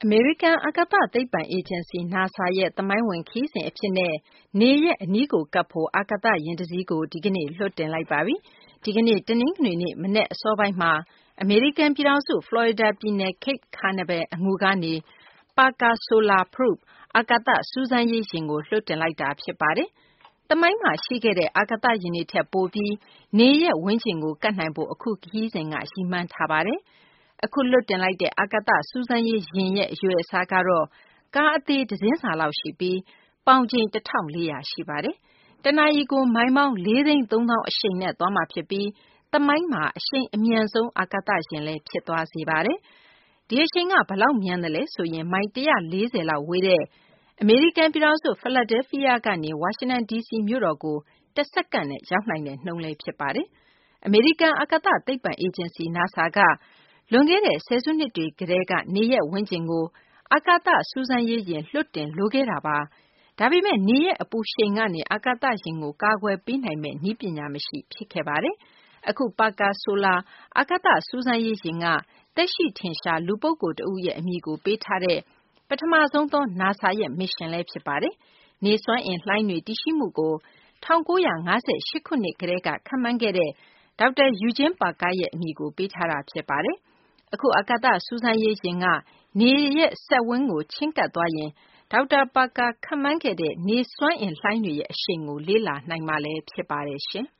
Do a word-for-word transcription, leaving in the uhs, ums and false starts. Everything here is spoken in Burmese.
အမေရိကန်အာကာသသိပ္ပံအေဂျင်စီ NASA ရဲ့သမိုင်းဝင်ခရီးစဉ်အဖြစ်နဲ့နေရဲ့အနီးကိုကပ်ဖို့အာကာသယာဉ်တစီးကိုဒီကနေ့လွှတ်တင်လိုက်ပါပြီ။ဒီကနေ့တနင်္ဂနွေနေ့မနက်အစောပိုင်းမှာအမေရိကန်ပြည်ထောင်စုဖလော်ရီဒါပြည်နယ် Cape Canaveral အငူကနေ Parker Solar Probe အာကာသစူးစမ်းရေးယာဉ်ကိုလွှတ်တင်လိုက်တာဖြစ်ပါတယ်။သမိုင်းမှာရှိခဲ့တဲ့အာကာသယာဉ်တွေထက်ပိုပြီးနေရဲ့ဝန်းကျင်ကိုကပ်နိုင်ဖို့အခုခရီးစဉ်ကရည်မှန်းထားပါတယ်။အခုလွှတ်တင်လိုက်တဲ့အာကာသစူးစမ်းရေးယာဉ်ရဲ့အရွယ်အစားကတော့ကားအသေးတစင်းစာလောက်ရှိပြီးပေါင်ချိန်တစ်ထောင့်လေးရာရှိပါတယ်။တနာရီကိုမိုင်ပေါင်းလေးသိန်းသုံးသောင်းအရှိန်နဲ့သွားမှာဖြစ်ပြီးသမိုင်းမှာအရှိန်အမြန်ဆုံးအာကာသယာဉ်လည်းဖြစ်သွားစေပါတယ်။ဒီအရှိန်ကဘယ်လောက်မြန်သလဲဆိုရင်မိုင်တစ်ရာလေးဆယ်လောက်ဝေးတဲ့အမေရိကန်ပြည်ထောင်စုဖီလာဒဲလ်ဖီးယားကနေဝါရှင်တန်ဒီစီမြို့တော်ကိုတစ်စက္ကန့်နဲ့ရောက်နိုင်တဲ့နှုန်းလည်းဖြစ်ပါတယ်။အမေရိကန်အာကာသသိပ္ပံအေဂျင်စီ NASA ကလွန်ခဲ့တဲ့ဆယ်စုနှစ်တွေကတည်းကနေရဲ့ဝန်းကျင်ကိုအာကာသစူးစမ်းရေးယာဉ်လွှတ်တင်လိုခဲ့တာပါ။ဒါပေမဲ့နေရဲ့အပူရှိန်ကနေအာကာသယာဉ်ကိုကာကွယ်ပေးနိုင်မယ့်နည်းပညာမရှိဖြစ်ခဲ့ပါတယ်။အခု Parker Solar အာကာသစူးစမ်းရေးယာဉ်ကသက်ရှိထင်ရှားလူပုဂ္ဂိုလ်တဦးရဲ့အမည်ကိုပေးထားတဲ့ပထမဆုံးသော NASA ရဲ့မစ်ရှင်လည်းဖြစ်ပါတယ်။နေစွမ်းအင်လှိုင်းတွေတည်ရှိမှုကို၁၉၅၈ခုနှစ်ကတည်းကခန့်မှန်းခဲ့တဲ့ဒေါက်တာ Eugene Parker ရဲ့အမည်ကိုပေးထားတာဖြစ်ပါတယ်။အခုအာကာသစူးစမ်းရေးယာဉ်ကနေရဲ့စက်ဝန်းကိုချဉ်းကပ်သွားရင်ဒေါက်တာပါကာခန့်မှန်းခဲ့တဲ့နေစွမ်းအင်လှိုင်းတွေရဲ့အရှိန်ကိုလေ့လာနိုင်မှာလည်းဖြစ်ပါတယ်ရှင်။